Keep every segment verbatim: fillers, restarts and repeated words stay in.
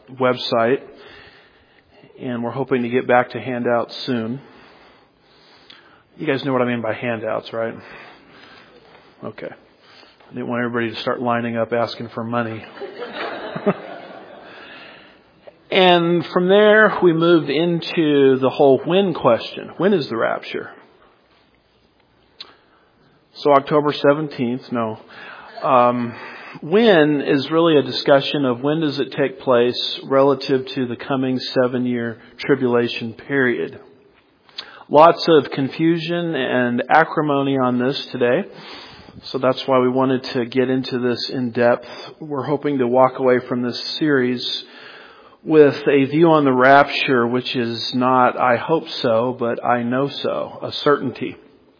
website, and we're hoping to get back to handouts soon. You guys know what I mean by handouts, right? Okay. I didn't want everybody to start lining up asking for money. And from there, we moved into the whole when question. When is the rapture? So October seventeenth, no. Um, when is really a discussion of when does it take place relative to the coming seven-year tribulation period. Lots of confusion and acrimony on this today. So that's why we wanted to get into this in depth. We're hoping to walk away from this series with a view on the rapture, which is not I hope so, but I know so, a certainty.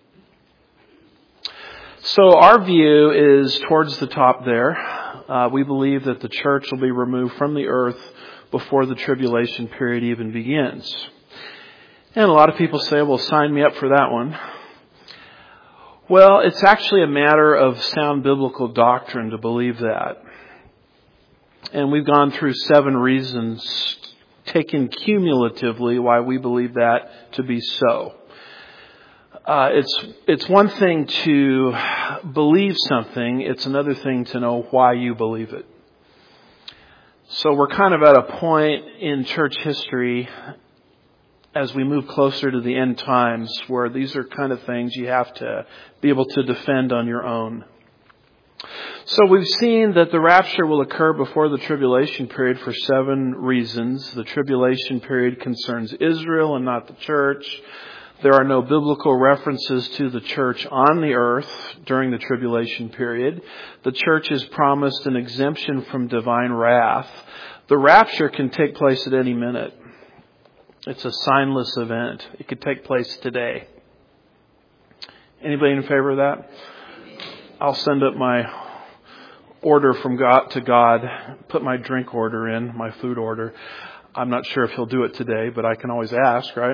So our view is towards the top there. Uh, we believe that the church will be removed from the earth before the tribulation period even begins. And a lot of people say, well, sign me up for that one. Well, it's actually a matter of sound biblical doctrine to believe that. And we've gone through seven reasons taken cumulatively why we believe that to be so. Uh, it's it's one thing to believe something. It's another thing to know why you believe it. So we're kind of at a point in church history as we move closer to the end times where these are kind of things you have to be able to defend on your own. So we've seen that the rapture will occur before the tribulation period for seven reasons. The tribulation period concerns Israel and not the church. There are no biblical references to the church on the earth during the tribulation period. The church is promised an exemption from divine wrath. The rapture can take place at any minute. It's a signless event. It could take place today. Anybody in favor of that? I'll send up my order from God to God, put my drink order in, my food order. I'm not sure if he'll do it today, but I can always ask, right?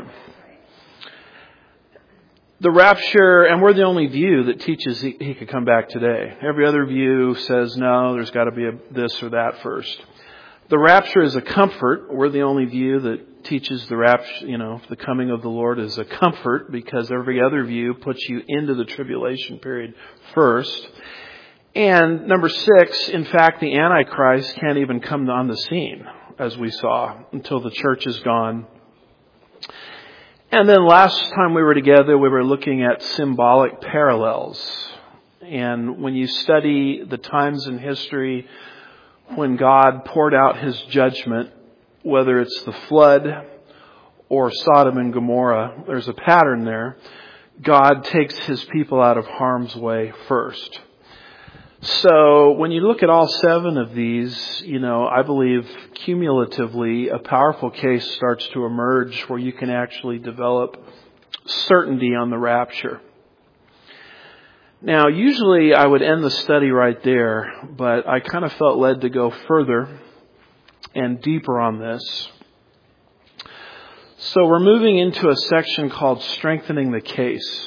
The rapture, and we're the only view that teaches he, he could come back today. Every other view says, no, there's got to be a this or that first. The rapture is a comfort. We're the only view that teaches the rapture, you know, the coming of the Lord is a comfort, because every other view puts you into the tribulation period first. And number six, in fact, the Antichrist can't even come on the scene, as we saw, until the church is gone. And then last time we were together, we were looking at symbolic parallels. And when you study the times in history when God poured out his judgment, whether it's the flood or Sodom and Gomorrah, there's a pattern there. God takes his people out of harm's way first. So when you look at all seven of these, you know, I believe cumulatively a powerful case starts to emerge where you can actually develop certainty on the rapture. Now, usually I would end the study right there, but I kind of felt led to go further and deeper on this. So we're moving into a section called Strengthening the Case.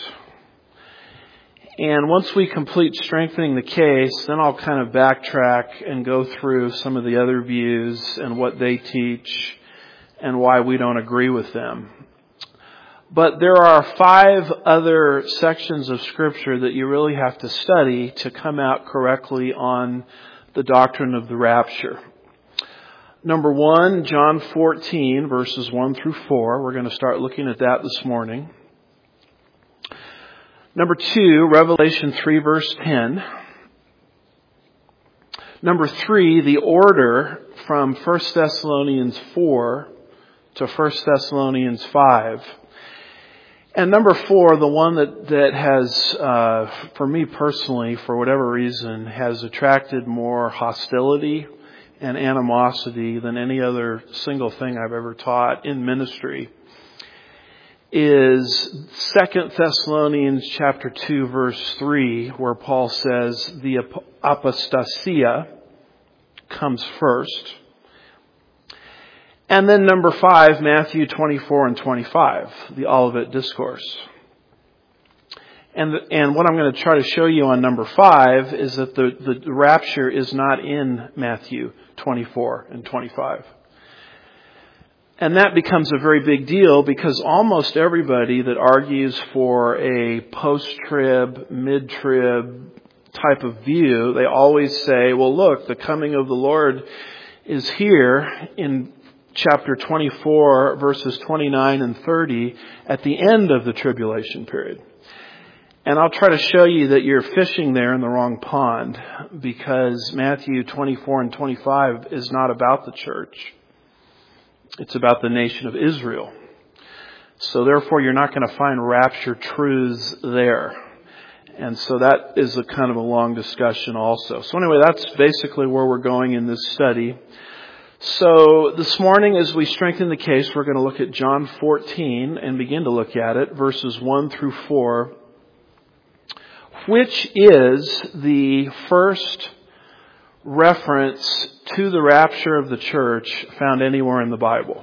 And once we complete strengthening the case, then I'll kind of backtrack and go through some of the other views and what they teach and why we don't agree with them. But there are five other sections of Scripture that you really have to study to come out correctly on the doctrine of the rapture. Number one, John fourteen, verses one through four. We're going to start looking at that this morning. Number two, Revelation three, verse ten. Number three, the order from First Thessalonians four to First Thessalonians five. And number four, the one that, that has, uh, for me personally, for whatever reason, has attracted more hostility and animosity than any other single thing I've ever taught in ministry, is Second Thessalonians chapter two, verse three, where Paul says the apostasia comes first. And then number five, Matthew twenty-four and twenty-five, the Olivet Discourse. And and what I'm going to try to show you on number five is that the, the rapture is not in Matthew twenty-four and twenty-five. And that becomes a very big deal because almost everybody that argues for a post-trib, mid-trib type of view, they always say, well, look, the coming of the Lord is here in chapter twenty-four, verses twenty-nine and thirty, at the end of the tribulation period. And I'll try to show you that you're fishing there in the wrong pond, because Matthew twenty-four and twenty-five is not about the church. It's about the nation of Israel. So therefore, you're not going to find rapture truths there. And so that is a kind of a long discussion also. So anyway, that's basically where we're going in this study. So this morning, as we strengthen the case, we're going to look at John fourteen and begin to look at it, verses one through four, which is the first reference to the rapture of the church found anywhere in the Bible.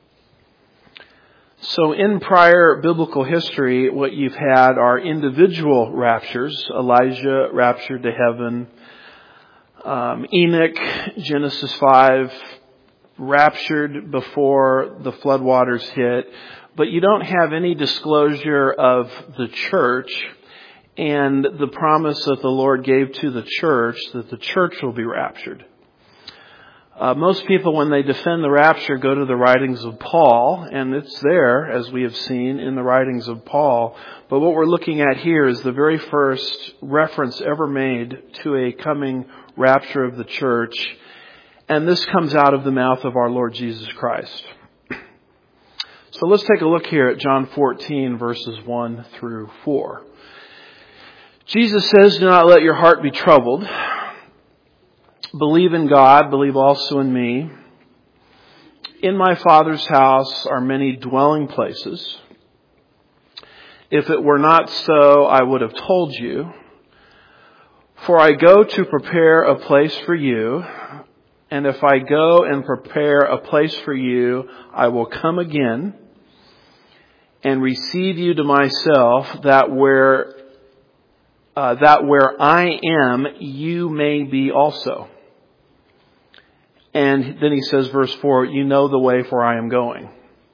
So in prior biblical history, what you've had are individual raptures. Elijah raptured to heaven. Um, Enoch, Genesis five, raptured before the floodwaters hit. But you don't have any disclosure of the church and the promise that the Lord gave to the church that the church will be raptured. Uh, most people, when they defend the rapture, go to the writings of Paul, and it's there, as we have seen, in the writings of Paul. But what we're looking at here is the very first reference ever made to a coming rapture of the church, and this comes out of the mouth of our Lord Jesus Christ. So let's take a look here at John fourteen, verses one through four. Jesus says, "Do not let your heart be troubled. Believe in God, believe also in me. In my Father's house are many dwelling places. If it were not so, I would have told you. For I go to prepare a place for you. And if I go and prepare a place for you, I will come again and receive you to myself, that where, uh, that where I am, you may be also." And then he says, verse four, "You know the way, for I am going."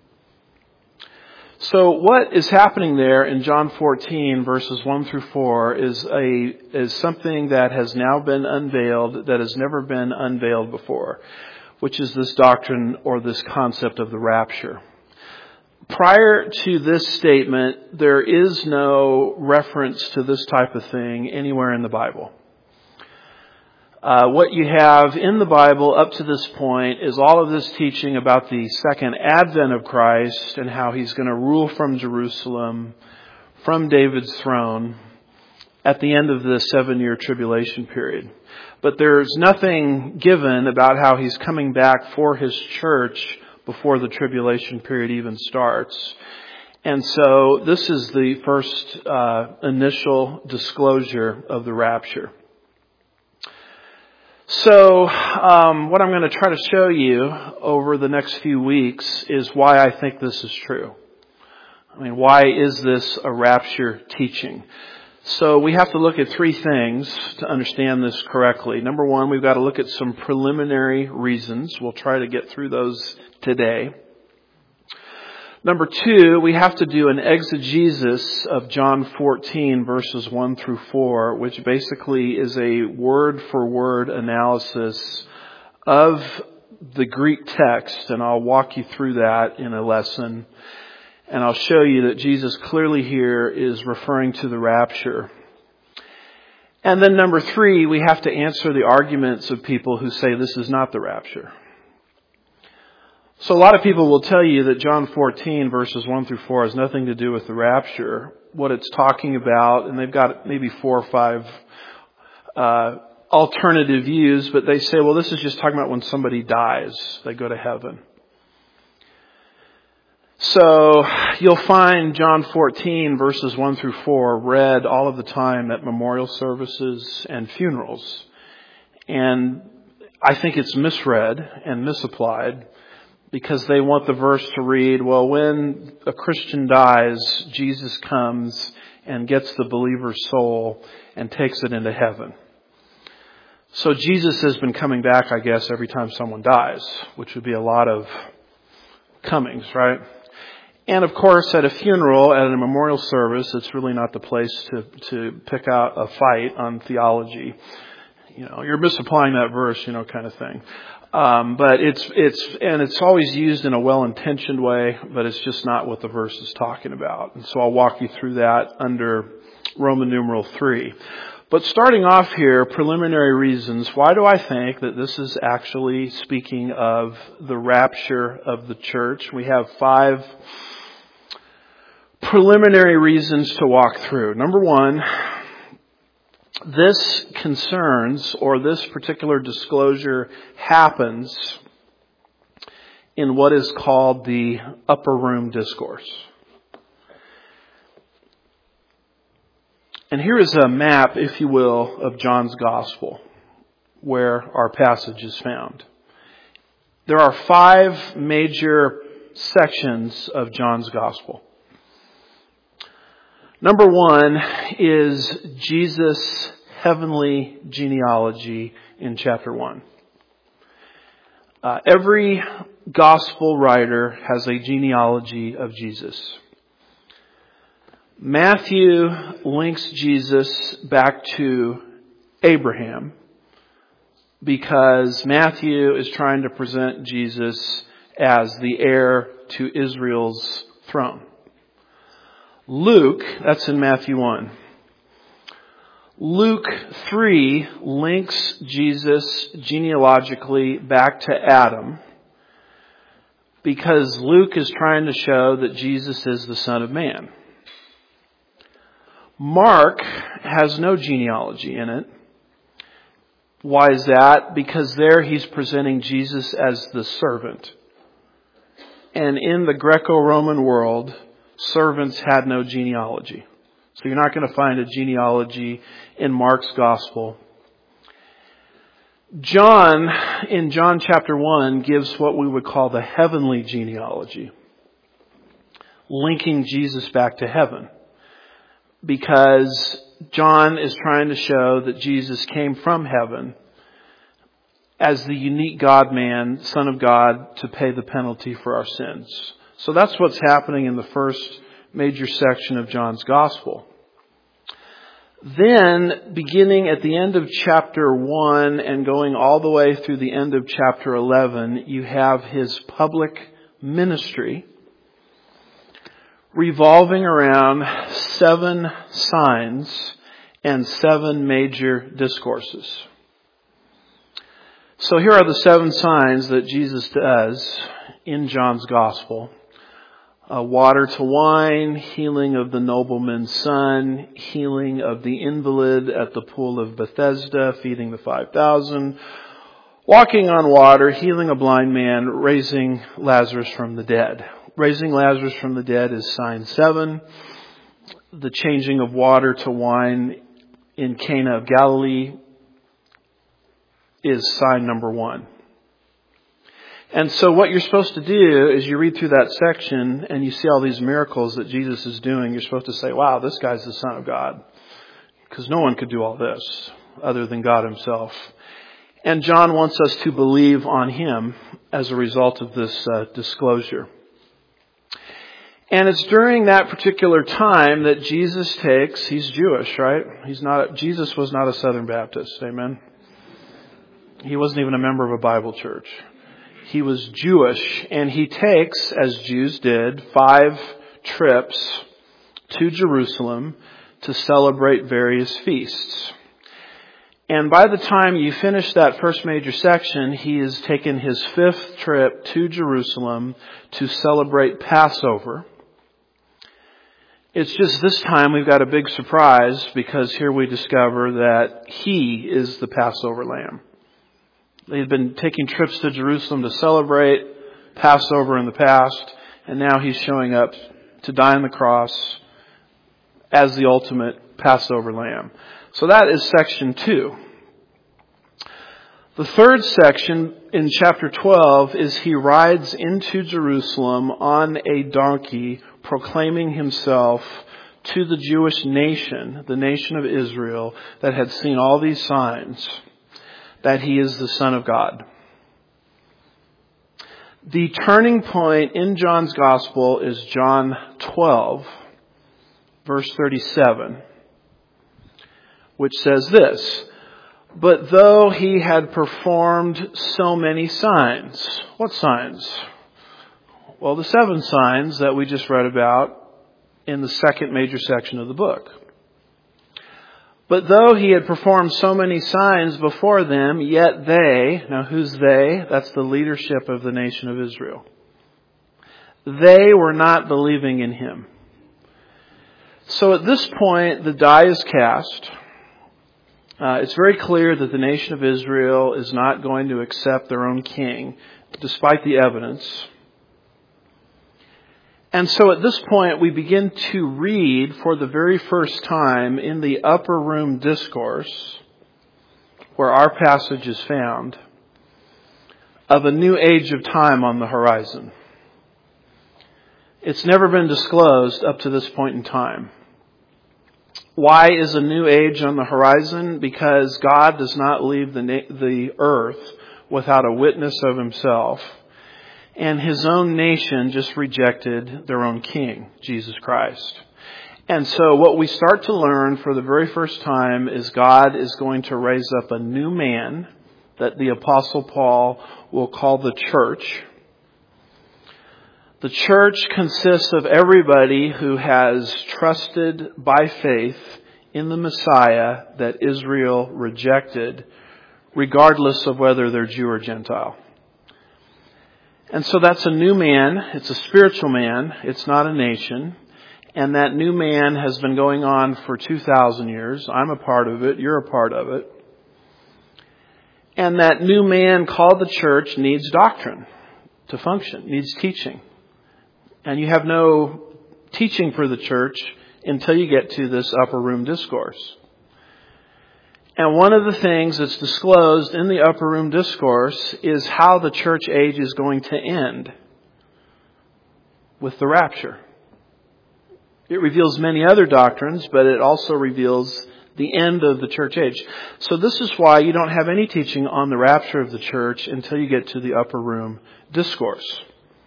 So what is happening there in John fourteen, verses one through four, is a is something that has now been unveiled, that has never been unveiled before, which is this doctrine or this concept of the rapture. Prior to this statement, there is no reference to this type of thing anywhere in the Bible. Uh, what you have in the Bible up to this point is all of this teaching about the second advent of Christ and how he's going to rule from Jerusalem, from David's throne, at the end of the seven-year tribulation period. But there's nothing given about how he's coming back for his church before the tribulation period even starts. And so this is the first uh, initial disclosure of the rapture. So um, what I'm going to try to show you over the next few weeks is why I think this is true. I mean, why is this a rapture teaching? So we have to look at three things to understand this correctly. Number one, we've got to look at some preliminary reasons. We'll try to get through those today. Number two, we have to do an exegesis of John fourteen, verses one through four, which basically is a word-for-word analysis of the Greek text, and I'll walk you through that in a lesson. And I'll show you that Jesus clearly here is referring to the rapture. And then number three, we have to answer the arguments of people who say this is not the rapture. So a lot of people will tell you that John fourteen, verses one through four, has nothing to do with the rapture. What it's talking about, and they've got maybe four or five uh, alternative views, but they say, well, this is just talking about when somebody dies, they go to heaven. So you'll find John fourteen, verses one through four, read all of the time at memorial services and funerals. And I think it's misread and misapplied, because they want the verse to read, well, when a Christian dies, Jesus comes and gets the believer's soul and takes it into heaven. So Jesus has been coming back, I guess, every time someone dies, which would be a lot of comings, right? And of course, at a funeral, at a memorial service, it's really not the place to, to pick out a fight on theology. You know, you're misapplying that verse, you know, kind of thing. Um, but it's, it's, and it's always used in a well-intentioned way, but it's just not what the verse is talking about. And so I'll walk you through that under Roman numeral three. But starting off here, preliminary reasons. Why do I think that this is actually speaking of the rapture of the church? We have five preliminary reasons to walk through. Number one, this concerns, or this particular disclosure happens in what is called the upper room discourse. And here is a map, if you will, of John's Gospel, where our passage is found. There are five major sections of John's Gospel. Number one is Jesus' heavenly genealogy in chapter one. Uh, every Gospel writer has a genealogy of Jesus. Matthew links Jesus back to Abraham because Matthew is trying to present Jesus as the heir to Israel's throne. Luke, that's in Matthew one. Luke three links Jesus genealogically back to Adam because Luke is trying to show that Jesus is the Son of Man. Mark has no genealogy in it. Why is that? Because there he's presenting Jesus as the servant. And in the Greco-Roman world, servants had no genealogy. So you're not going to find a genealogy in Mark's gospel. John, in John chapter one, gives what we would call the heavenly genealogy, linking Jesus back to heaven. Because John is trying to show that Jesus came from heaven as the unique God-man, Son of God, to pay the penalty for our sins. So that's what's happening in the first major section of John's Gospel. Then, beginning at the end of chapter one and going all the way through the end of chapter eleven, you have his public ministry revolving around seven signs and seven major discourses. So here are the seven signs that Jesus does in John's Gospel. Uh, water to wine, healing of the nobleman's son, healing of the invalid at the pool of Bethesda, feeding the five thousand, walking on water, healing a blind man, raising Lazarus from the dead. Raising Lazarus from the dead is sign seven. The changing of water to wine in Cana of Galilee is sign number one. And so what you're supposed to do is you read through that section and you see all these miracles that Jesus is doing. You're supposed to say, wow, this guy's the Son of God. Because no one could do all this other than God himself. And John wants us to believe on him as a result of this uh, disclosure. And it's during that particular time that Jesus takes, he's Jewish, right? He's not, Jesus was not a Southern Baptist, amen? He wasn't even a member of a Bible church. He was Jewish, and he takes, as Jews did, five trips to Jerusalem to celebrate various feasts. And by the time you finish that first major section, he has taken his fifth trip to Jerusalem to celebrate Passover. It's just this time we've got a big surprise because here we discover that he is the Passover lamb. They had been taking trips to Jerusalem to celebrate Passover in the past, and now he's showing up to die on the cross as the ultimate Passover lamb. So that is section two. The third section in chapter twelve is he rides into Jerusalem on a donkey, proclaiming himself to the Jewish nation, the nation of Israel, that had seen all these signs, that he is the Son of God. The turning point in John's Gospel is John twelve, verse thirty-seven, which says this: "But though he had performed so many signs," what signs? Well, the seven signs that we just read about in the second major section of the book. "But though he had performed so many signs before them, yet they," now who's they? That's the leadership of the nation of Israel. "They were not believing in him." So at this point, the die is cast. Uh, it's very clear that the nation of Israel is not going to accept their own king, despite the evidence. And so at this point, we begin to read for the very first time in the upper room discourse, where our passage is found, of a new age of time on the horizon. It's never been disclosed up to this point in time. Why is a new age on the horizon? Because God does not leave the, na- the earth without a witness of himself. And his own nation just rejected their own king, Jesus Christ. And so what we start to learn for the very first time is God is going to raise up a new man that the Apostle Paul will call the church. The church consists of everybody who has trusted by faith in the Messiah that Israel rejected, regardless of whether they're Jew or Gentile. And so that's a new man. It's a spiritual man. It's not a nation. And that new man has been going on for two thousand years. I'm a part of it. You're a part of it. And that new man called the church needs doctrine to function, needs teaching. And you have no teaching for the church until you get to this upper room discourse. And one of the things that's disclosed in the upper room discourse is how the church age is going to end with the rapture. It reveals many other doctrines, but it also reveals the end of the church age. So this is why you don't have any teaching on the rapture of the church until you get to the upper room discourse.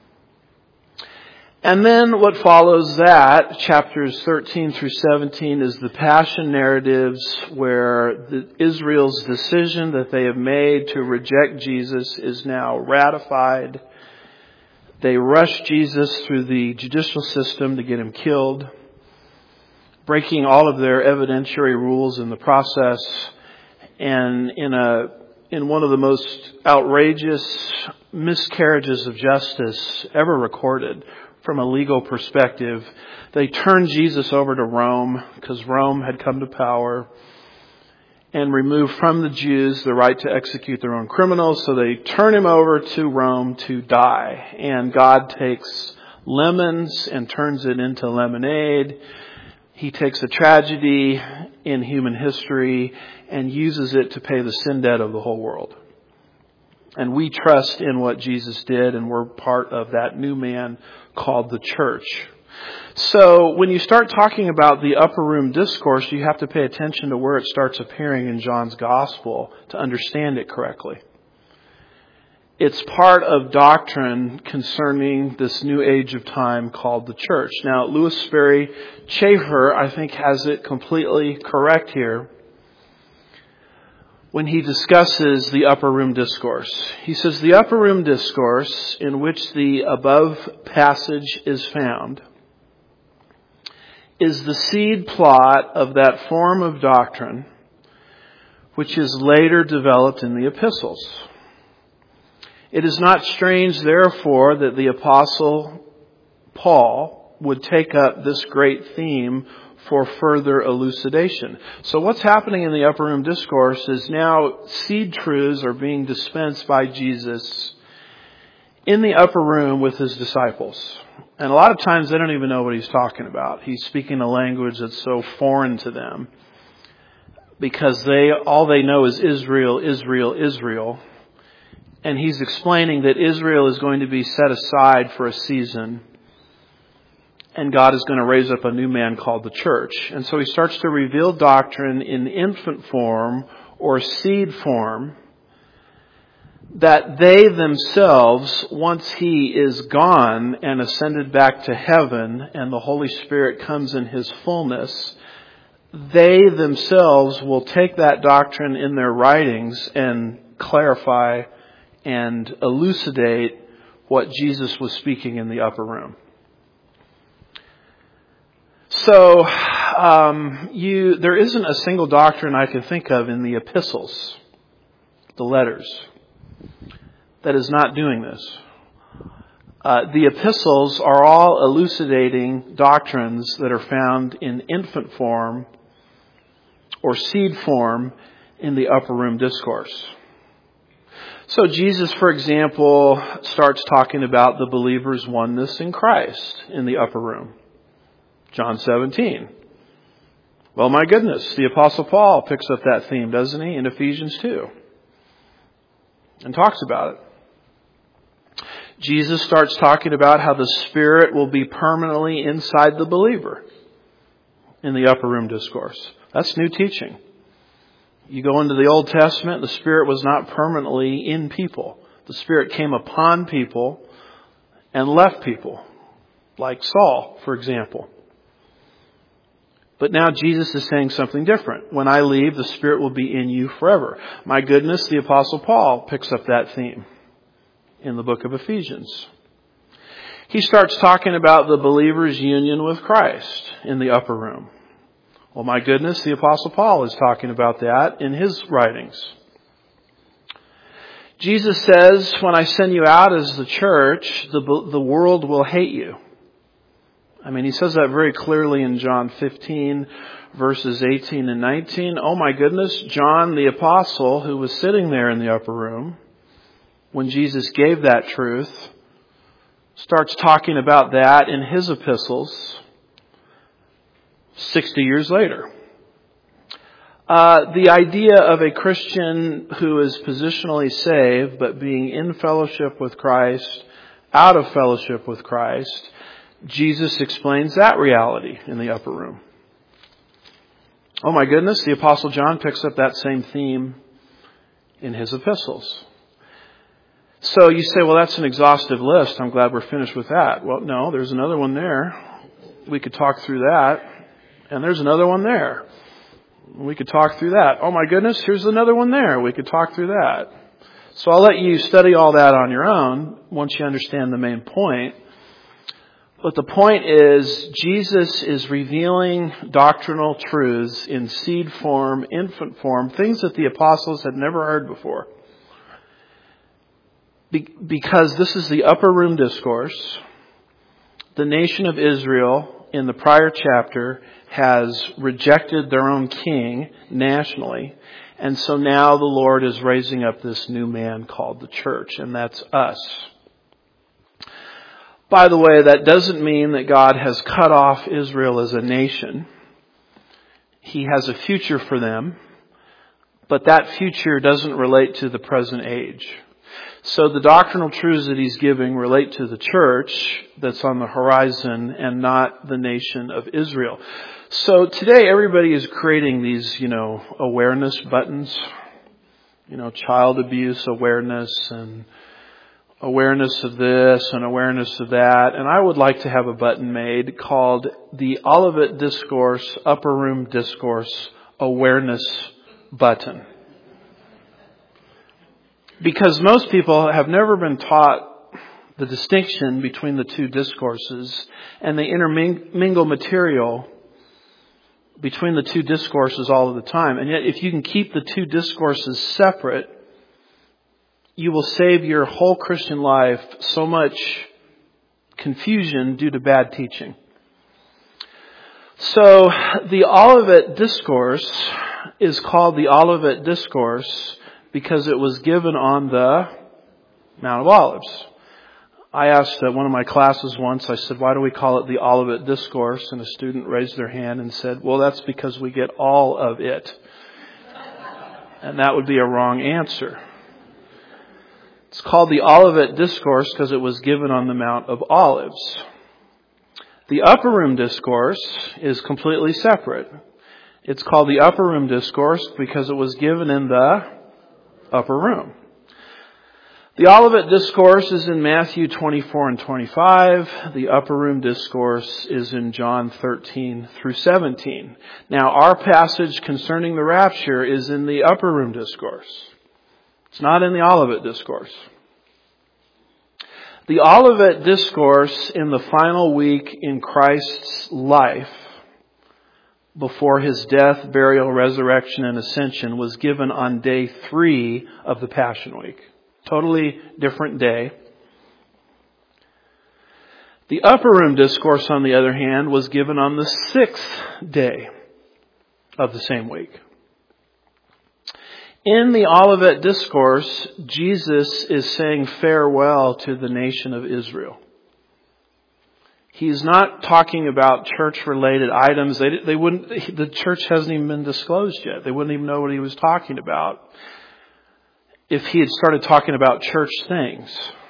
And then what follows that, chapters thirteen through seventeen, is the passion narratives where the, Israel's decision that they have made to reject Jesus is now ratified. They rush Jesus through the judicial system to get him killed, breaking all of their evidentiary rules in the process. And in a in one of the most outrageous miscarriages of justice ever recorded, from a legal perspective, they turned Jesus over to Rome because Rome had come to power and removed from the Jews the right to execute their own criminals. So they turn him over to Rome to die. And God takes lemons and turns it into lemonade. He takes a tragedy in human history and uses it to pay the sin debt of the whole world. And we trust in what Jesus did, and we're part of that new man called the church. So when you start talking about the upper room discourse, you have to pay attention to where it starts appearing in John's gospel to understand it correctly. It's part of doctrine concerning this new age of time called the church. Now, Louis Sperry Chafer, I think, has it completely correct here when he discusses the upper room discourse. He says, the upper room discourse in which the above passage is found is the seed plot of that form of doctrine which is later developed in the epistles. It is not strange, therefore, that the Apostle Paul would take up this great theme for further elucidation. So what's happening in the upper room discourse is now seed truths are being dispensed by Jesus in the upper room with his disciples. And a lot of times they don't even know what he's talking about. He's speaking a language that's so foreign to them because they all they know is Israel, Israel, Israel. And he's explaining that Israel is going to be set aside for a season, and God is going to raise up a new man called the church. And so he starts to reveal doctrine in infant form or seed form that they themselves, once He is gone and ascended back to heaven and the Holy Spirit comes in His fullness, they themselves will take that doctrine in their writings and clarify and elucidate what Jesus was speaking in the upper room. So, um, you, there isn't a single doctrine I can think of in the epistles, the letters, that is not doing this. Uh, the epistles are all elucidating doctrines that are found in infant form or seed form in the upper room discourse. So Jesus, for example, starts talking about the believer's oneness in Christ in the upper room. John seventeen. Well, my goodness, the Apostle Paul picks up that theme, doesn't he, in Ephesians two, and talks about it. Jesus starts talking about how the Spirit will be permanently inside the believer in the upper room discourse. That's new teaching. You go into the Old Testament, the Spirit was not permanently in people. The Spirit came upon people and left people, like Saul, for example. But now Jesus is saying something different. When I leave, the Spirit will be in you forever. My goodness, the Apostle Paul picks up that theme in the book of Ephesians. He starts talking about the believer's union with Christ in the upper room. Well, my goodness, the Apostle Paul is talking about that in his writings. Jesus says, when I send you out as the church, the, the world will hate you. I mean, he says that very clearly in John fifteen, verses eighteen and nineteen. Oh my goodness, John the apostle, who was sitting there in the upper room when Jesus gave that truth, starts talking about that in his epistles sixty years later. Uh, the idea of a Christian who is positionally saved, but being in fellowship with Christ, out of fellowship with Christ, Jesus explains that reality in the upper room. Oh my goodness, the Apostle John picks up that same theme in his epistles. So you say, well, that's an exhaustive list. I'm glad we're finished with that. Well, no, there's another one there. We could talk through that. And there's another one there. We could talk through that. Oh my goodness, here's another one there. We could talk through that. So I'll let you study all that on your own once you understand the main point. But the point is, Jesus is revealing doctrinal truths in seed form, infant form, things that the apostles had never heard before. Be- because this is the upper room discourse. The nation of Israel in the prior chapter has rejected their own king nationally. And so now the Lord is raising up this new man called the church, and that's us. By the way, that doesn't mean that God has cut off Israel as a nation. He has a future for them, but that future doesn't relate to the present age. So the doctrinal truths that he's giving relate to the church that's on the horizon and not the nation of Israel. So today everybody is creating these, you know, awareness buttons, you know, child abuse awareness and awareness of this and awareness of that. And I would like to have a button made called the Olivet Discourse Upper Room Discourse Awareness Button. Because most people have never been taught the distinction between the two discourses, and they intermingle material between the two discourses all of the time. And yet if you can keep the two discourses separate, you will save your whole Christian life so much confusion due to bad teaching. So the Olivet Discourse is called the Olivet Discourse because it was given on the Mount of Olives. I asked uh, one of my classes once, I said, why do we call it the Olivet Discourse? And a student raised their hand and said, well, that's because we get all of it. And that would be a wrong answer. It's called the Olivet Discourse because it was given on the Mount of Olives. The Upper Room Discourse is completely separate. It's called the Upper Room Discourse because it was given in the upper room. The Olivet Discourse is in Matthew twenty-four and twenty-five. The Upper Room Discourse is in John thirteen through seventeen. Now, our passage concerning the rapture is in the Upper Room Discourse. It's not in the Olivet Discourse. The Olivet Discourse in the final week in Christ's life, before his death, burial, resurrection, and ascension, was given on day three of the Passion Week. Totally different day. The Upper Room Discourse, on the other hand, was given on the sixth day of the same week. In the Olivet Discourse, Jesus is saying farewell to the nation of Israel. He's not talking about church-related items. They, they wouldn't. The church hasn't even been disclosed yet. They wouldn't even know what he was talking about if he had started talking about church things.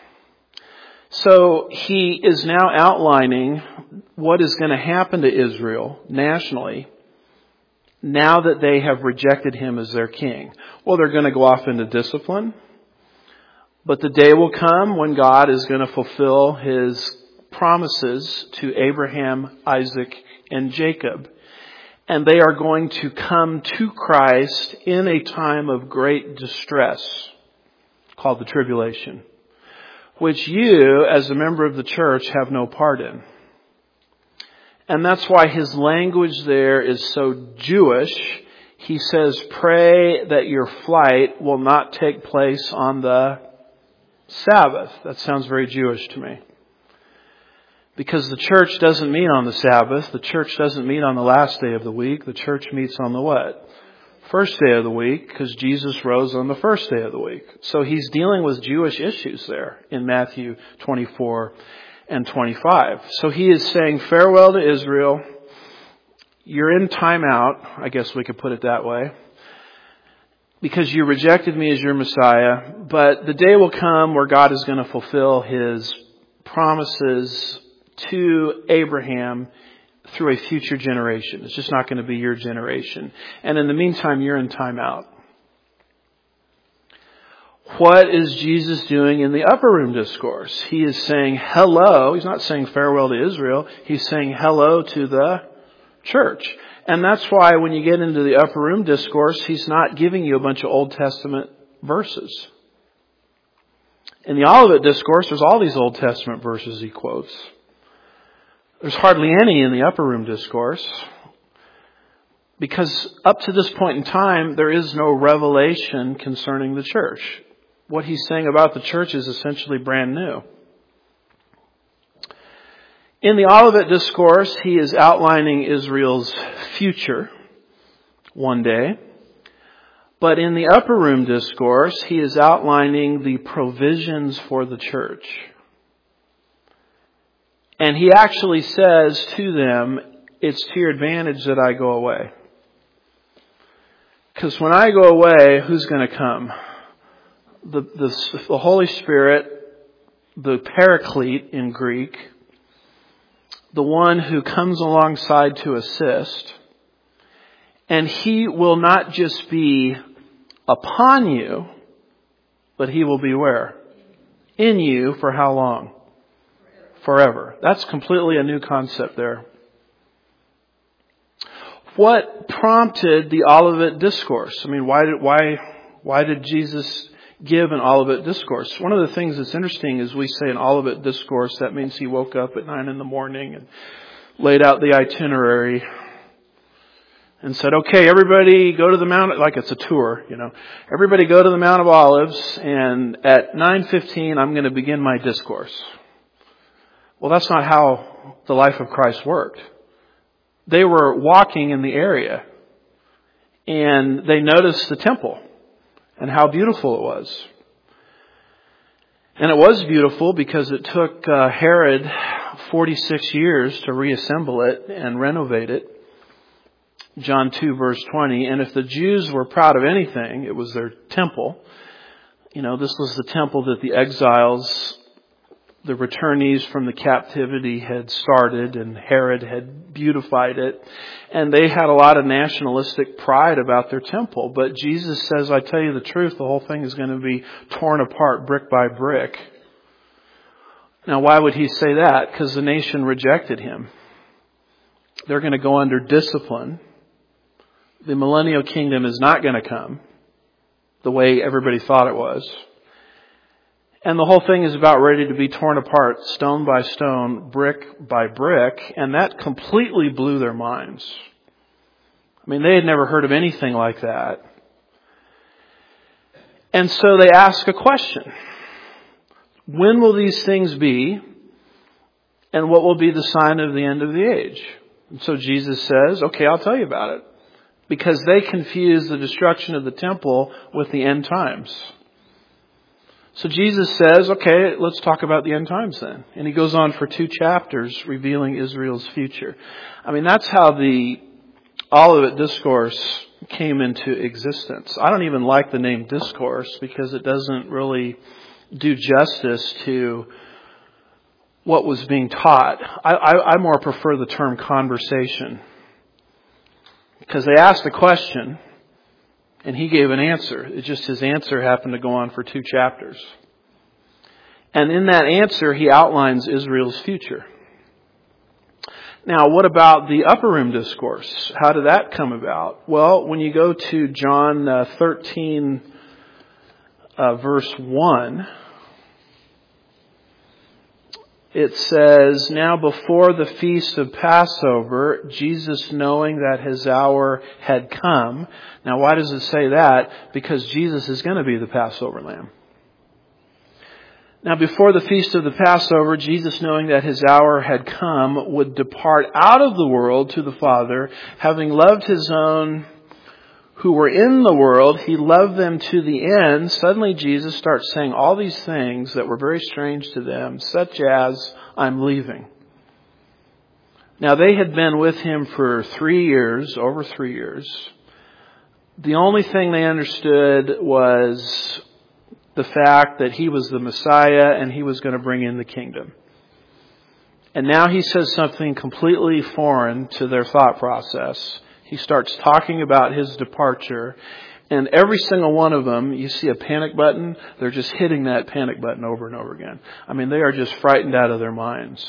So he is now outlining what is going to happen to Israel nationally now that they have rejected him as their king. Well, they're going to go off into discipline, but the day will come when God is going to fulfill his promises to Abraham, Isaac, and Jacob. And they are going to come to Christ in a time of great distress called the tribulation, which you, as a member of the church, have no part in. And that's why his language there is so Jewish. He says, pray that your flight will not take place on the Sabbath. That sounds very Jewish to me. Because the church doesn't meet on the Sabbath. The church doesn't meet on the last day of the week. The church meets on the what? First day of the week, because Jesus rose on the first day of the week. So he's dealing with Jewish issues there in Matthew twenty-four and twenty-five. So he is saying farewell to Israel. You're in timeout, I guess we could put it that way, because you rejected me as your Messiah. But the day will come where God is going to fulfill his promises to Abraham through a future generation. It's just not going to be your generation. And in the meantime, you're in timeout. What is Jesus doing in the Upper Room Discourse? He is saying hello. He's not saying farewell to Israel. He's saying hello to the church. And that's why when you get into the Upper Room Discourse, he's not giving you a bunch of Old Testament verses. In the Olivet Discourse, there's all these Old Testament verses he quotes. There's hardly any in the Upper Room Discourse, because up to this point in time, there is no revelation concerning the church. What he's saying about the church is essentially brand new. In the Olivet Discourse, he is outlining Israel's future one day. But in the Upper Room Discourse, he is outlining the provisions for the church. And he actually says to them, it's to your advantage that I go away. Because when I go away, who's going to come? The, the, the Holy Spirit, the Paraclete in Greek, the one who comes alongside to assist. And he will not just be upon you, but he will be where? In you for how long? Forever. That's completely a new concept there. What prompted the Olivet Discourse? I mean, why did why why did Jesus give an Olivet Discourse? One of the things that's interesting is we say an Olivet Discourse. That means he woke up at nine in the morning and laid out the itinerary and said, okay, everybody go to the Mount, like it's a tour, you know. Everybody go to the Mount of Olives, and at nine fifteen I'm going to begin my discourse. Well, that's not how the life of Christ worked. They were walking in the area, and they noticed the temple and how beautiful it was. And it was beautiful because it took uh, Herod forty-six years to reassemble it and renovate it. John two verse twenty. And if the Jews were proud of anything, it was their temple. You know, this was the temple that the exiles The returnees from the captivity had started, and Herod had beautified it. And they had a lot of nationalistic pride about their temple. But Jesus says, I tell you the truth, the whole thing is going to be torn apart brick by brick. Now, why would he say that? Because the nation rejected him. They're going to go under discipline. The millennial kingdom is not going to come the way everybody thought it was. And the whole thing is about ready to be torn apart, stone by stone, brick by brick. And that completely blew their minds. I mean, they had never heard of anything like that. And so they ask a question. When will these things be? And what will be the sign of the end of the age? And so Jesus says, okay, I'll tell you about it. Because they confuse the destruction of the temple with the end times. So Jesus says, okay, let's talk about the end times then. And he goes on for two chapters revealing Israel's future. I mean, that's how the Olivet Discourse came into existence. I don't even like the name discourse because it doesn't really do justice to what was being taught. I, I, I more prefer the term conversation. Because they asked a question, and he gave an answer. It's just his answer happened to go on for two chapters. And in that answer, he outlines Israel's future. Now, what about the upper room discourse? How did that come about? Well, when you go to John uh, thirteen, uh, verse one, it says, now before the feast of Passover, Jesus, knowing that his hour had come. Now, why does it say that? Because Jesus is going to be the Passover lamb. Now, before the feast of the Passover, Jesus, knowing that his hour had come, would depart out of the world to the Father, having loved his own who were in the world, he loved them to the end. Suddenly Jesus starts saying all these things that were very strange to them, such as, I'm leaving. Now they had been with him for three years, over three years. The only thing they understood was the fact that he was the Messiah and he was going to bring in the kingdom. And now he says something completely foreign to their thought process. He starts talking about his departure, and every single one of them, you see a panic button, they're just hitting that panic button over and over again. I mean, they are just frightened out of their minds.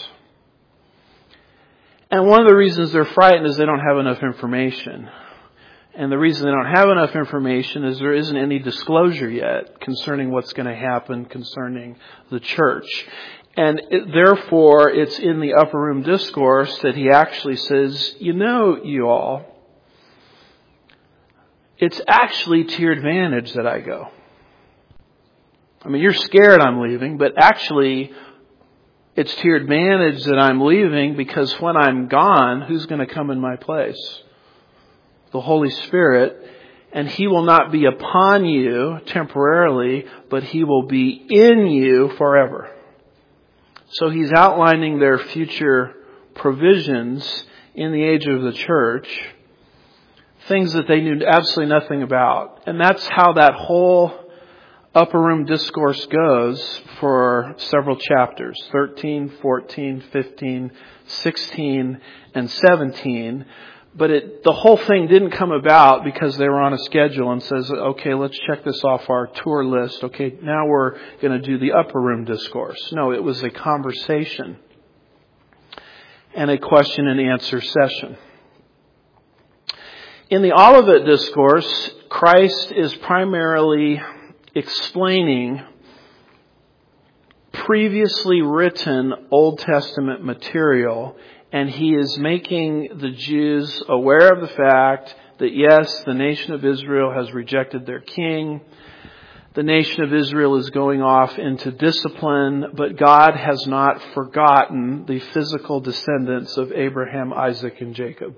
And one of the reasons they're frightened is they don't have enough information. And the reason they don't have enough information is there isn't any disclosure yet concerning what's going to happen concerning the church. And it, therefore, it's in the upper room discourse that he actually says, you know, you all, it's actually to your advantage that I go. I mean, you're scared I'm leaving, but actually it's to your advantage that I'm leaving, because when I'm gone, who's going to come in my place? The Holy Spirit. And he will not be upon you temporarily, but he will be in you forever. So he's outlining their future provisions in the age of the church. Things that they knew absolutely nothing about. And that's how that whole upper room discourse goes for several chapters. thirteen, fourteen, fifteen, sixteen, and seventeen. But it, the whole thing didn't come about because they were on a schedule and says, okay, let's check this off our tour list. Okay, now we're going to do the upper room discourse. No, it was a conversation and a question and answer session. In the Olivet Discourse, Christ is primarily explaining previously written Old Testament material, and he is making the Jews aware of the fact that, yes, the nation of Israel has rejected their king. The nation of Israel is going off into discipline, but God has not forgotten the physical descendants of Abraham, Isaac, and Jacob.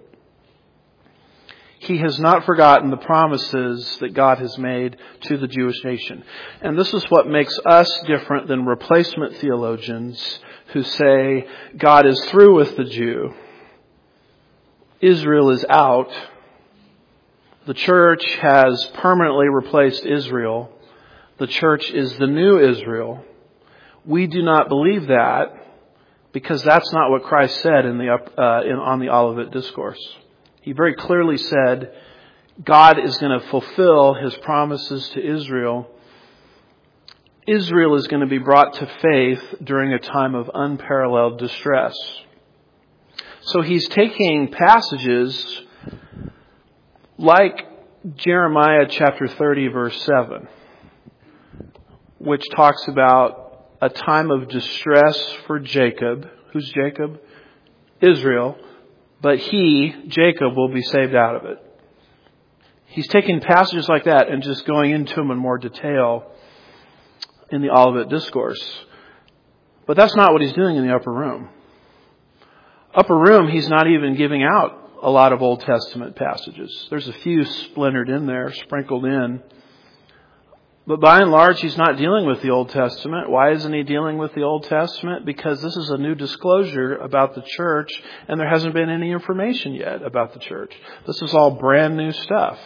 He has not forgotten the promises that God has made to the Jewish nation. And this is what makes us different than replacement theologians who say God is through with the Jew. Israel is out. The church has permanently replaced Israel. The church is the new Israel. We do not believe that because that's not what Christ said in the up, uh, in, on the Olivet Discourse. He very clearly said God is going to fulfill His promises to Israel. Israel is going to be brought to faith during a time of unparalleled distress. So He's taking passages like Jeremiah chapter thirty, verse seven, which talks about a time of distress for Jacob. Who's Jacob? Israel. But he, Jacob, will be saved out of it. He's taking passages like that and just going into them in more detail in the Olivet Discourse. But that's not what he's doing in the upper room. Upper room, he's not even giving out a lot of Old Testament passages. There's a few splintered in there, sprinkled in. But by and large, he's not dealing with the Old Testament. Why isn't he dealing with the Old Testament? Because this is a new disclosure about the church, and there hasn't been any information yet about the church. This is all brand new stuff.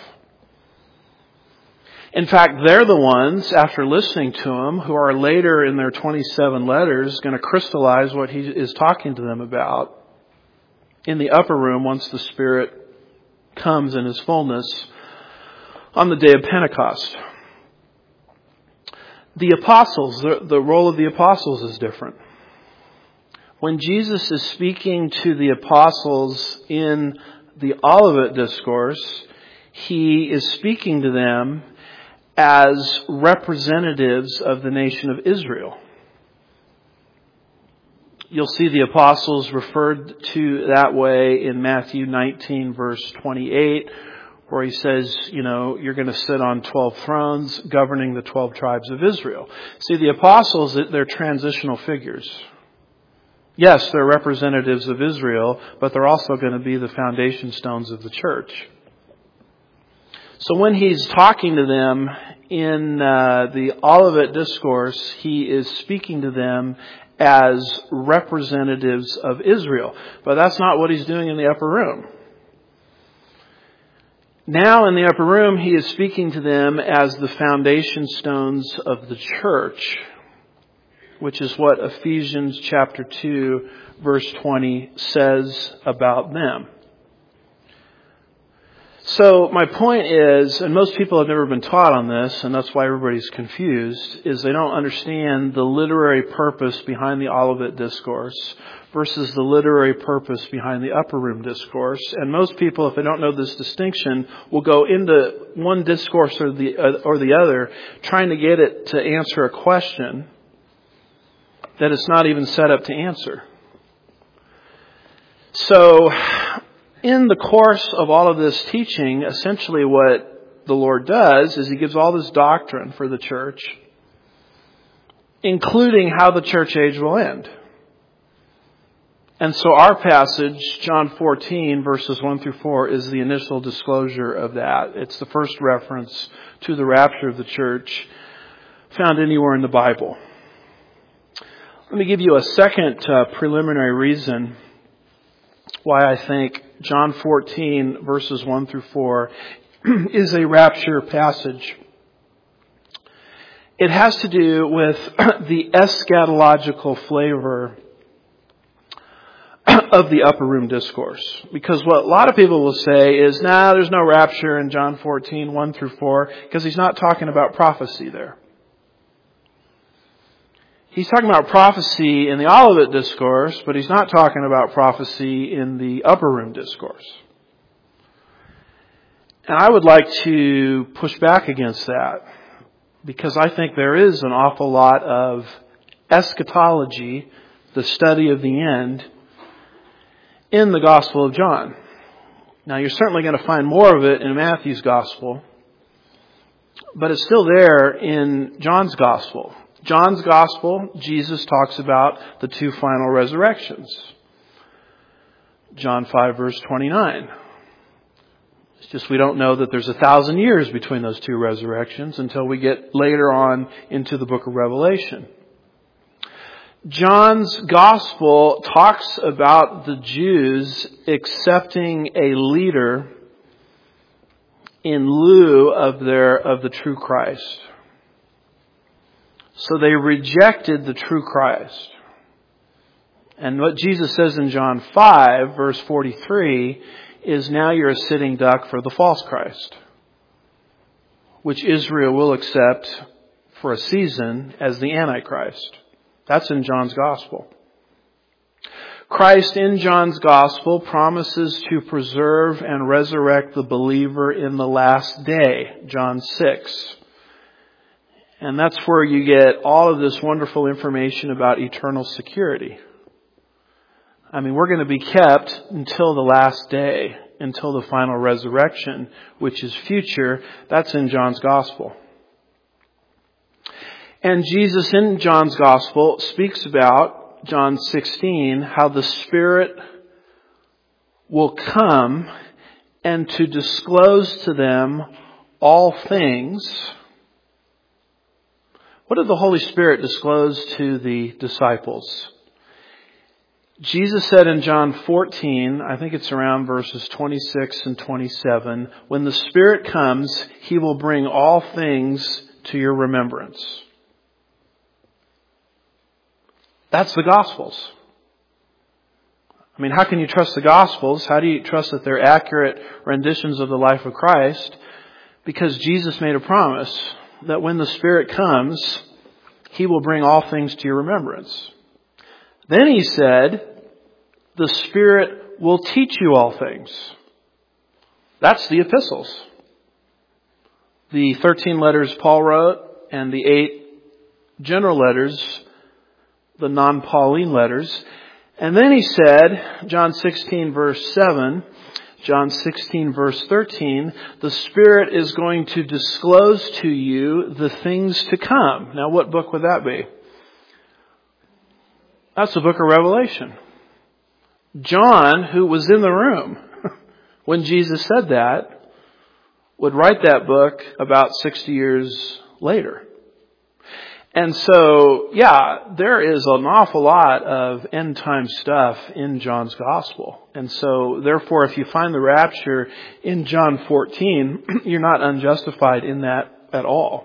In fact, they're the ones, after listening to him, who are later in their twenty-seven letters going to crystallize what he is talking to them about in the upper room once the Spirit comes in His fullness on the day of Pentecost. The apostles, the, the role of the apostles is different. When Jesus is speaking to the apostles in the Olivet Discourse, He is speaking to them as representatives of the nation of Israel. You'll see the apostles referred to that way in Matthew nineteen, verse twenty-eight, where He says, you know, you're going to sit on twelve thrones governing the twelve tribes of Israel. See, the apostles, they're transitional figures. Yes, they're representatives of Israel, but they're also going to be the foundation stones of the church. So when He's talking to them in uh, the Olivet Discourse, He is speaking to them as representatives of Israel. But that's not what He's doing in the upper room. Now in the upper room, He is speaking to them as the foundation stones of the church, which is what Ephesians chapter two, verse twenty says about them. So my point is, and most people have never been taught on this, and that's why everybody's confused, is they don't understand the literary purpose behind the Olivet Discourse versus the literary purpose behind the upper room discourse. And most people, if they don't know this distinction, will go into one discourse or the or the other, trying to get it to answer a question that it's not even set up to answer. So in the course of all of this teaching, essentially what the Lord does is He gives all this doctrine for the church, including how the church age will end. And so our passage, John fourteen, verses one through four, is the initial disclosure of that. It's the first reference to the rapture of the church found anywhere in the Bible. Let me give you a second uh, preliminary reason why I think John fourteen, verses one through four, is a rapture passage. It has to do with the eschatological flavor of the upper room discourse. Because what a lot of people will say is, nah, there's no rapture in John fourteen, one through four, because he's not talking about prophecy there. He's talking about prophecy in the Olivet Discourse, but he's not talking about prophecy in the upper room discourse. And I would like to push back against that, because I think there is an awful lot of eschatology, the study of the end, in the Gospel of John. Now, you're certainly going to find more of it in Matthew's Gospel, but it's still there in John's Gospel. John's Gospel, Jesus talks about the two final resurrections. John five, verse twenty-nine. It's just we don't know that there's a thousand years between those two resurrections until we get later on into the book of Revelation. John's Gospel talks about the Jews accepting a leader in lieu of their of the true Christ. So they rejected the true Christ. And what Jesus says in John five, verse forty-three, is now you're a sitting duck for the false Christ, which Israel will accept for a season as the Antichrist. That's in John's Gospel. Christ in John's Gospel promises to preserve and resurrect the believer in the last day, John six. And that's where you get all of this wonderful information about eternal security. I mean, we're going to be kept until the last day, until the final resurrection, which is future. That's in John's Gospel. And Jesus in John's Gospel speaks about, John sixteen, how the Spirit will come and to disclose to them all things. What did the Holy Spirit disclose to the disciples? Jesus said in John fourteen, I think it's around verses twenty-six and twenty-seven, when the Spirit comes, He will bring all things to your remembrance. That's the Gospels. I mean, how can you trust the Gospels? How do you trust that they're accurate renditions of the life of Christ? Because Jesus made a promise that when the Spirit comes, He will bring all things to your remembrance. Then He said, the Spirit will teach you all things. That's the epistles. The thirteen letters Paul wrote and the eight general letters, the non-Pauline letters. And then He said, John sixteen verse seven, John sixteen verse thirteen, the Spirit is going to disclose to you the things to come. Now what book would that be? That's the book of Revelation. John, who was in the room when Jesus said that, would write that book about sixty years later. And so, yeah, there is an awful lot of end time stuff in John's Gospel. And so, therefore, if you find the rapture in John fourteen, you're not unjustified in that at all.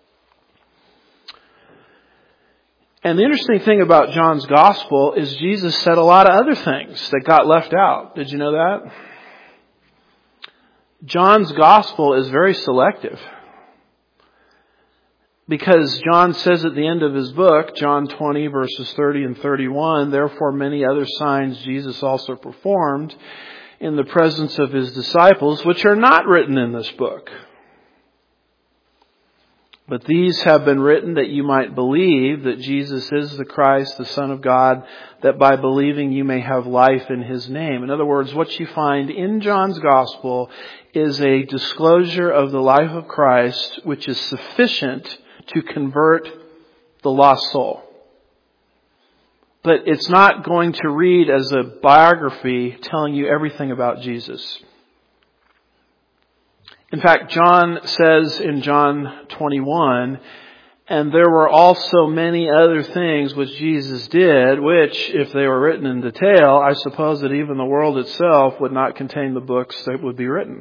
And the interesting thing about John's Gospel is Jesus said a lot of other things that got left out. Did you know that? John's Gospel is very selective. Because John says at the end of his book, John twenty verses thirty and thirty-one, therefore many other signs Jesus also performed in the presence of His disciples, which are not written in this book. But these have been written that you might believe that Jesus is the Christ, the Son of God, that by believing you may have life in His name. In other words, what you find in John's Gospel is a disclosure of the life of Christ, which is sufficient to convert the lost soul. But it's not going to read as a biography telling you everything about Jesus. In fact, John says in John twenty-one, and there were also many other things which Jesus did, which, if they were written in detail, I suppose that even the world itself would not contain the books that would be written.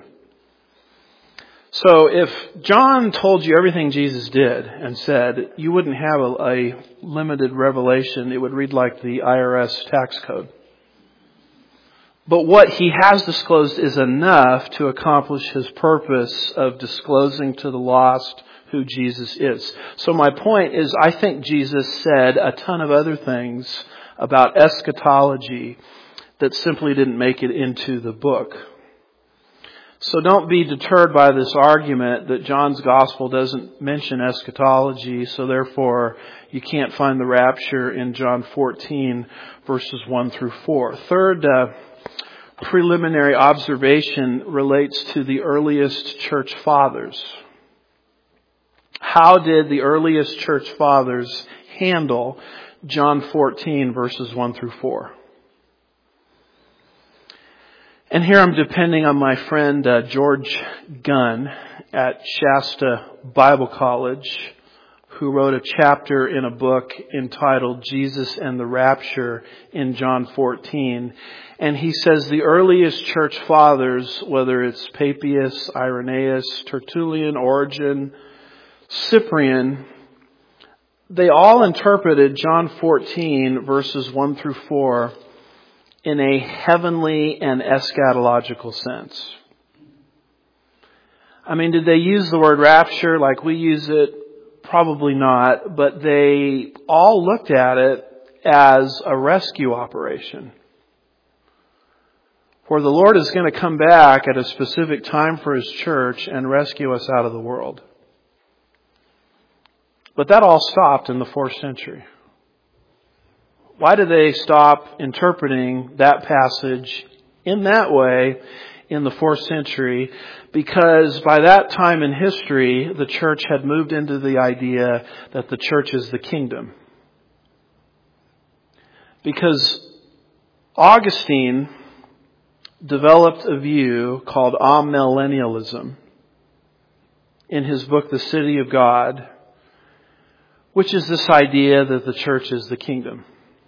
So if John told you everything Jesus did and said, you wouldn't have a, a limited revelation. It would read like the I R S tax code. But what he has disclosed is enough to accomplish his purpose of disclosing to the lost who Jesus is. So my point is, I think Jesus said a ton of other things about eschatology that simply didn't make it into the book. So don't be deterred by this argument that John's Gospel doesn't mention eschatology, so therefore you can't find the rapture in John fourteen, verses one through four. Third uh, preliminary observation relates to the earliest church fathers. How did the earliest church fathers handle John fourteen, verses one through four? And here I'm depending on my friend uh, George Gunn at Shasta Bible College, who wrote a chapter in a book entitled Jesus and the Rapture in John fourteen. And he says the earliest church fathers, whether it's Papias, Irenaeus, Tertullian, Origen, Cyprian, they all interpreted John fourteen, verses one through four, in a heavenly and eschatological sense. I mean, did they use the word rapture like we use it? Probably not, but they all looked at it as a rescue operation, where the Lord is going to come back at a specific time for His church and rescue us out of the world. But that all stopped in the fourth century. Why did they stop interpreting that passage in that way in the fourth century? Because by that time in history, the church had moved into the idea that the church is the kingdom. Because Augustine developed a view called amillennialism in his book, The City of God, which is this idea that the church is the kingdom.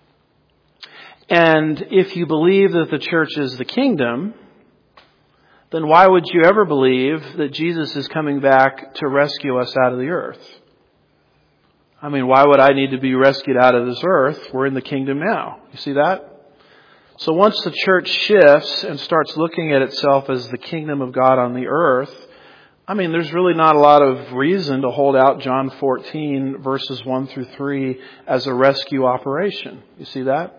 And if you believe that the church is the kingdom, then why would you ever believe that Jesus is coming back to rescue us out of the earth? I mean, why would I need to be rescued out of this earth? We're in the kingdom now. You see that? So once the church shifts and starts looking at itself as the kingdom of God on the earth, I mean, there's really not a lot of reason to hold out John fourteen, verses one through three as a rescue operation. You see that?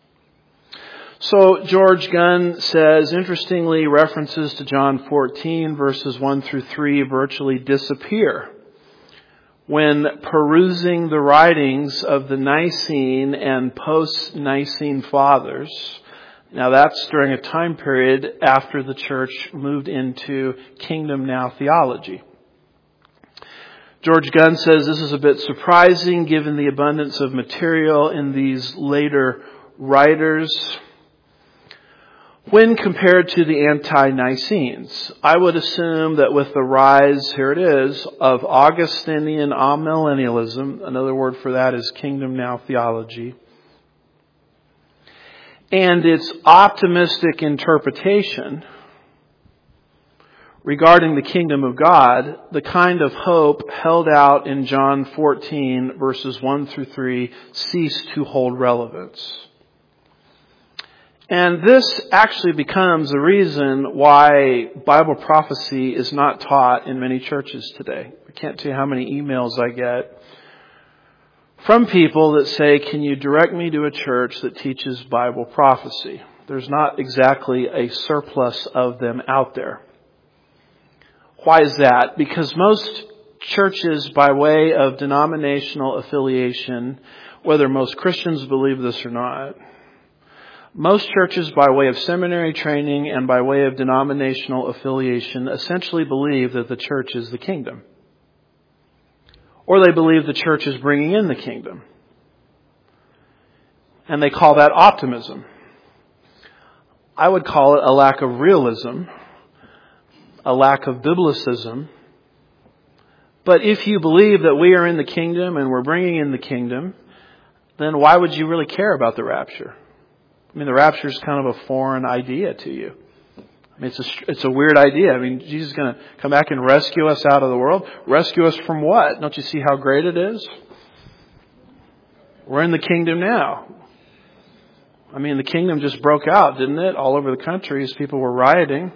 So George Gunn says, interestingly, references to John fourteen, verses one through three virtually disappear when perusing the writings of the Nicene and post-Nicene fathers. Now that's during a time period after the church moved into kingdom now theology. George Gunn says this is a bit surprising given the abundance of material in these later writers when compared to the anti-Nicenes. I would assume that with the rise, here it is, of Augustinian amillennialism, another word for that is kingdom now theology, and its optimistic interpretation regarding the kingdom of God, the kind of hope held out in John fourteen, verses one through three, ceased to hold relevance. And this actually becomes the reason why Bible prophecy is not taught in many churches today. I can't tell you how many emails I get from people that say, can you direct me to a church that teaches Bible prophecy? There's not exactly a surplus of them out there. Why is that? Because most churches, by way of denominational affiliation, whether most Christians believe this or not, most churches, by way of seminary training and by way of denominational affiliation, essentially believe that the church is the kingdom. Or they believe the church is bringing in the kingdom. And they call that optimism. I would call it a lack of realism, a lack of biblicism. But if you believe that we are in the kingdom and we're bringing in the kingdom, then why would you really care about the rapture? I mean, the rapture is kind of a foreign idea to you. I mean, it's a, it's a weird idea. I mean, Jesus is going to come back and rescue us out of the world. Rescue us from what? Don't you see how great it is? We're in the kingdom now. I mean, the kingdom just broke out, didn't it? All over the country as people were rioting.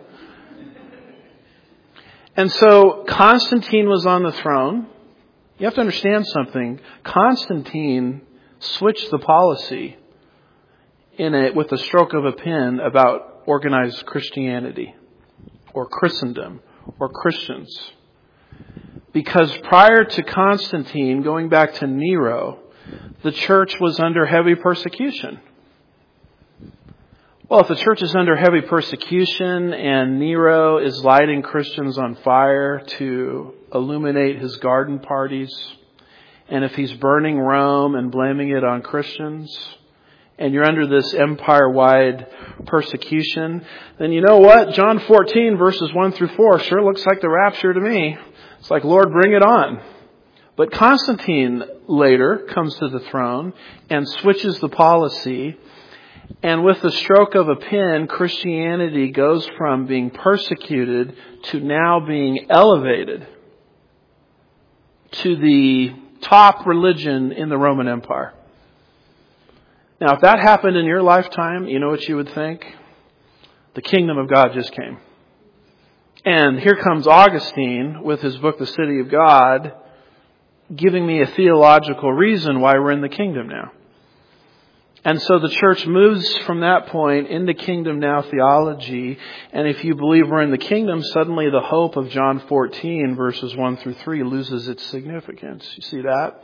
And so Constantine was on the throne. You have to understand something. Constantine switched the policy in it with a stroke of a pen about organized Christianity or Christendom or Christians. Because prior to Constantine, going back to Nero, the church was under heavy persecution. Well, if the church is under heavy persecution and Nero is lighting Christians on fire to illuminate his garden parties, and if he's burning Rome and blaming it on Christians, and you're under this empire-wide persecution, then you know what? John fourteen, verses one through four sure looks like the rapture to me. It's like, Lord, bring it on. But Constantine later comes to the throne and switches the policy. And with the stroke of a pen, Christianity goes from being persecuted to now being elevated to the top religion in the Roman Empire. Now, if that happened in your lifetime, you know what you would think? The kingdom of God just came. And here comes Augustine with his book, The City of God, giving me a theological reason why we're in the kingdom now. And so the church moves from that point into kingdom now theology. And if you believe we're in the kingdom, suddenly the hope of John fourteen, verses one through three, loses its significance. You see that?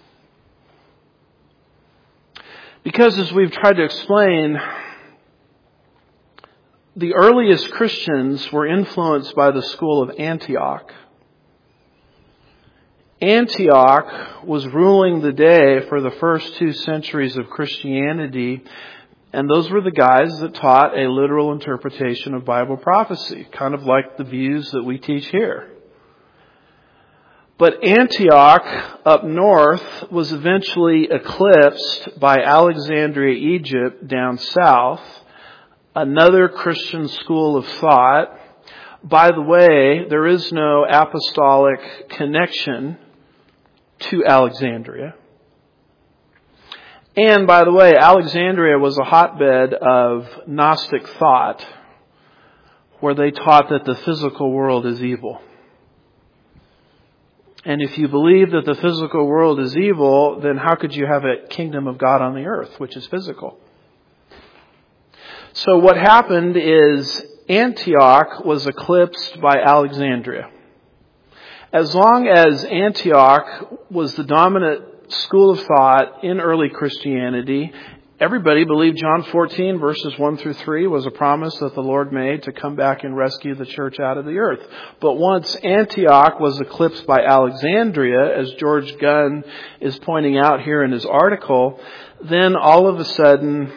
Because as we've tried to explain, the earliest Christians were influenced by the school of Antioch. Antioch was ruling the day for the first two centuries of Christianity, and those were the guys that taught a literal interpretation of Bible prophecy, kind of like the views that we teach here. But Antioch up north was eventually eclipsed by Alexandria, Egypt down south, another Christian school of thought. By the way, there is no apostolic connection to Alexandria. And by the way, Alexandria was a hotbed of Gnostic thought, where they taught that the physical world is evil. And if you believe that the physical world is evil, then how could you have a kingdom of God on the earth, which is physical? So what happened is Antioch was eclipsed by Alexandria. As long as Antioch was the dominant school of thought in early Christianity, everybody believed John fourteen, verses one through three, was a promise that the Lord made to come back and rescue the church out of the earth. But once Antioch was eclipsed by Alexandria, as George Gunn is pointing out here in his article, then all of a sudden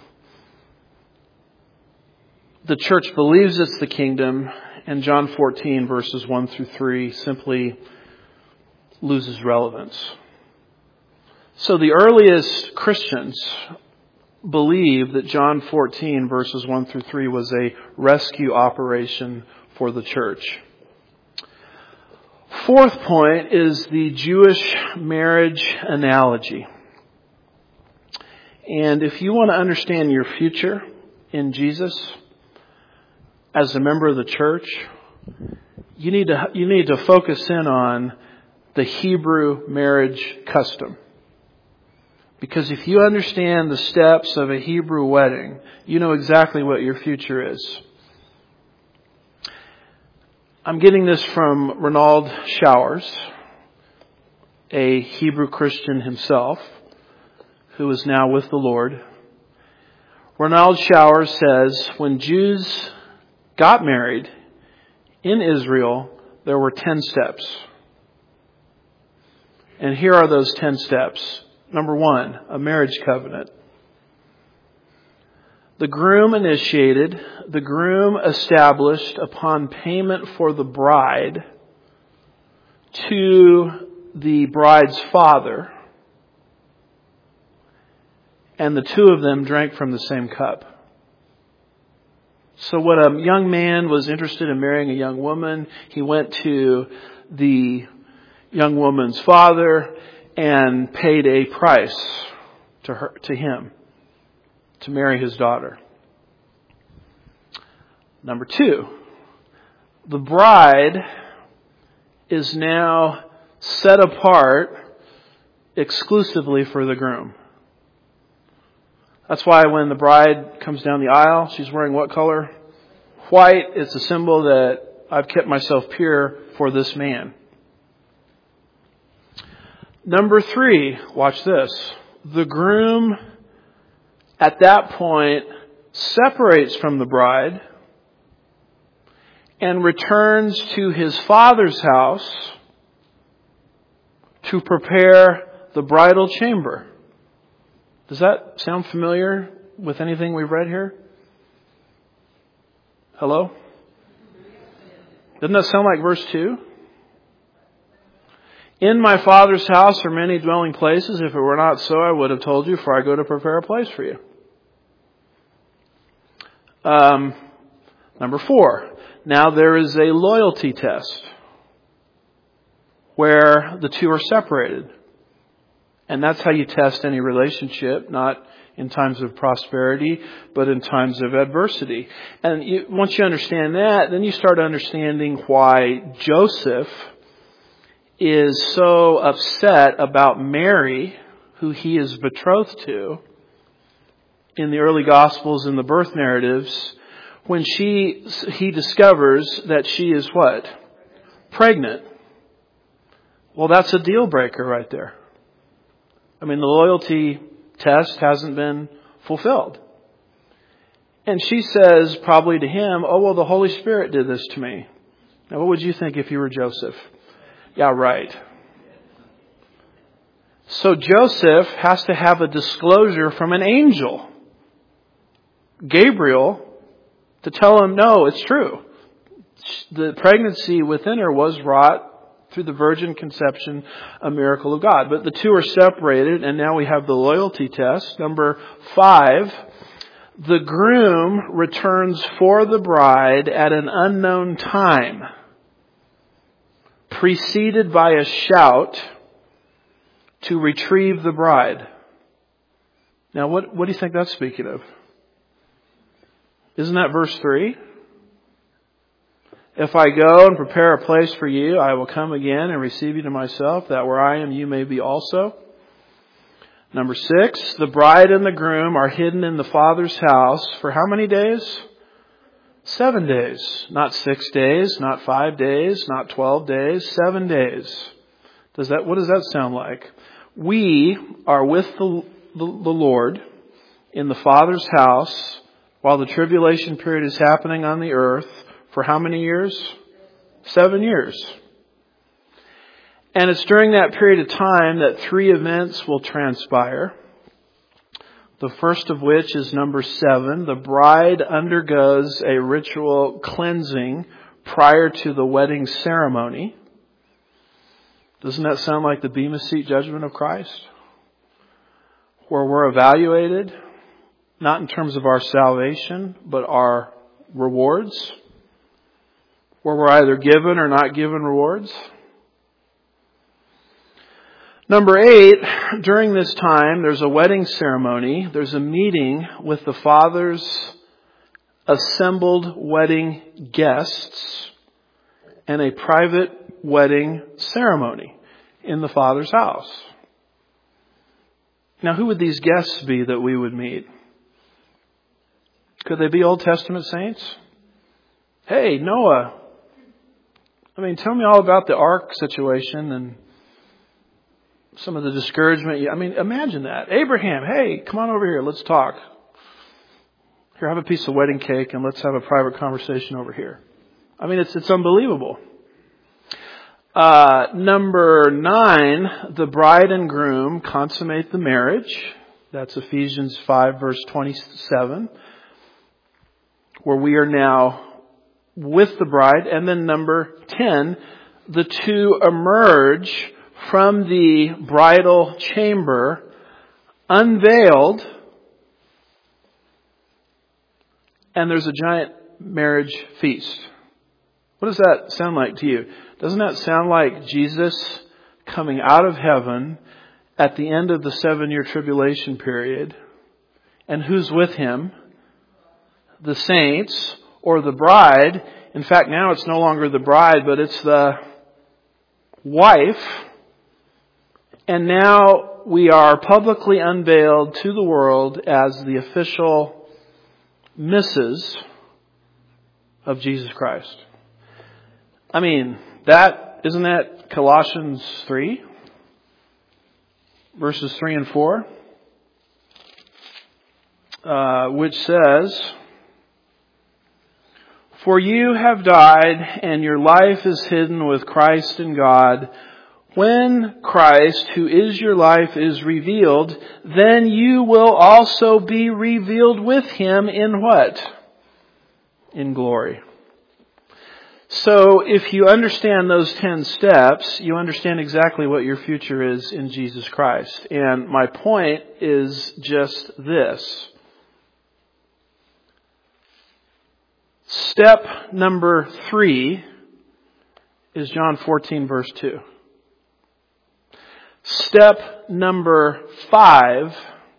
the church believes it's the kingdom, and John fourteen, verses one through three, simply loses relevance. So the earliest Christians believed that John fourteen, verses one through three, was a rescue operation for the church. Fourth point is the Jewish marriage analogy. And if you want to understand your future in Jesus as a member of the church, you need to you need to focus in on the Hebrew marriage custom. Because if you understand the steps of a Hebrew wedding, you know exactly what your future is. I'm getting this from Renald Showers, a Hebrew Christian himself, who is now with the Lord. Renald Showers says, when Jews got married in Israel, there were ten steps. And here are those ten steps. Number one, a marriage covenant. The groom initiated, the groom established upon payment for the bride to the bride's father, and the two of them drank from the same cup. So when a young man was interested in marrying a young woman, he went to the young woman's father and paid a price to her, to him, to marry his daughter. Number two, the bride is now set apart exclusively for the groom. That's why when the bride comes down the aisle, she's wearing what color? White. It's a symbol that I've kept myself pure for this man. Number three, watch this. The groom at that point separates from the bride and returns to his father's house to prepare the bridal chamber. Does that sound familiar with anything we've read here? Hello? Doesn't that sound like verse two? In my Father's house are many dwelling places. If it were not so, I would have told you, for I go to prepare a place for you. Um, number four. Now there is a loyalty test where the two are separated. And that's how you test any relationship, not in times of prosperity, but in times of adversity. And you, once you understand that, then you start understanding why Joseph is so upset about Mary, who he is betrothed to, in the early Gospels and the birth narratives, when she he discovers that she is what? Pregnant. Well, that's a deal breaker right there. I mean, the loyalty test hasn't been fulfilled. And she says probably to him, oh, well, the Holy Spirit did this to me. Now, what would you think if you were Joseph? Yeah, right. So Joseph has to have a disclosure from an angel, Gabriel, to tell him, no, it's true. The pregnancy within her was wrought through the virgin conception, a miracle of God. But the two are separated, and now we have the loyalty test. Number five, the groom returns for the bride at an unknown time, preceded by a shout to retrieve the bride. Now, what, what do you think that's speaking of? Isn't that verse three? If I go and prepare a place for you, I will come again and receive you to myself, that where I am, you may be also. Number six, the bride and the groom are hidden in the Father's house for how many days? Seven days. Not six days, not five days, not twelve days, seven days. Does that, what does that sound like? We are with the, the, the Lord in the Father's house while the tribulation period is happening on the earth. For how many years? Seven years. And it's during that period of time that three events will transpire. The first of which is number seven. The bride undergoes a ritual cleansing prior to the wedding ceremony. Doesn't that sound like the Bema Seat judgment of Christ? Where we're evaluated, not in terms of our salvation, but our rewards. Where we're either given or not given rewards. Number eight, during this time, there's a wedding ceremony. There's a meeting with the Father's assembled wedding guests and a private wedding ceremony in the Father's house. Now, who would these guests be that we would meet? Could they be Old Testament saints? Hey, Noah, I mean, tell me all about the ark situation and some of the discouragement. I mean, imagine that. Abraham, hey, come on over here. Let's talk. Here, have a piece of wedding cake and let's have a private conversation over here. I mean, it's it's unbelievable. Uh, number nine, the bride and groom consummate the marriage. That's Ephesians five, verse twenty-seven, where we are now with the bride. And then number ten, the two emerge from the bridal chamber, unveiled, and there's a giant marriage feast. What does that sound like to you? Doesn't that sound like Jesus coming out of heaven at the end of the seven-year tribulation period? And who's with him? The saints or the bride. In fact, now it's no longer the bride, but it's the wife. And now we are publicly unveiled to the world as the official missus of Jesus Christ. I mean, that, isn't that Colossians three? Verses three and four? Uh, which says, for you have died, and your life is hidden with Christ in God. When Christ, who is your life, is revealed, then you will also be revealed with Him in what? In glory. So if you understand those ten steps, you understand exactly what your future is in Jesus Christ. And my point is just this. Step number three is John fourteen, verse two. Step number five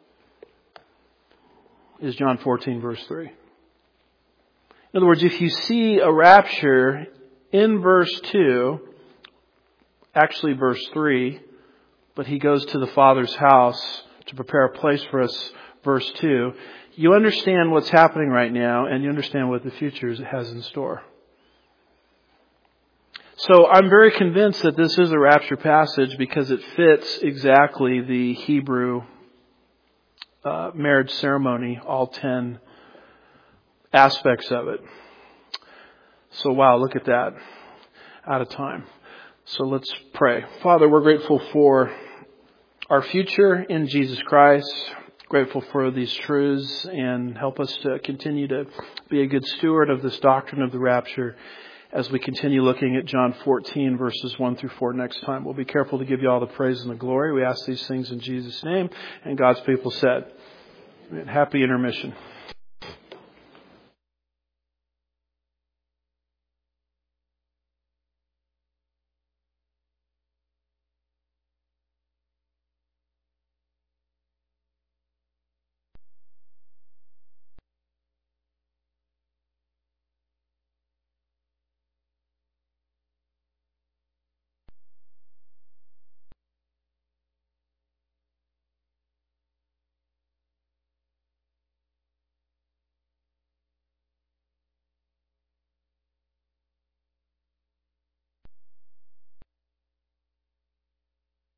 is John fourteen, verse three. In other words, if you see a rapture in verse two, actually verse three, but he goes to the Father's house to prepare a place for us, verse two, you understand what's happening right now and you understand what the future has in store. So I'm very convinced that this is a rapture passage because it fits exactly the Hebrew uh, marriage ceremony, all ten aspects of it. So wow, look at that. Out of time. So let's pray. Father, we're grateful for our future in Jesus Christ. Grateful for these truths, and help us to continue to be a good steward of this doctrine of the rapture as we continue looking at John fourteen, verses one through four next time. We'll be careful to give you all the praise and the glory. We ask these things in Jesus' name. And God's people said, happy intermission.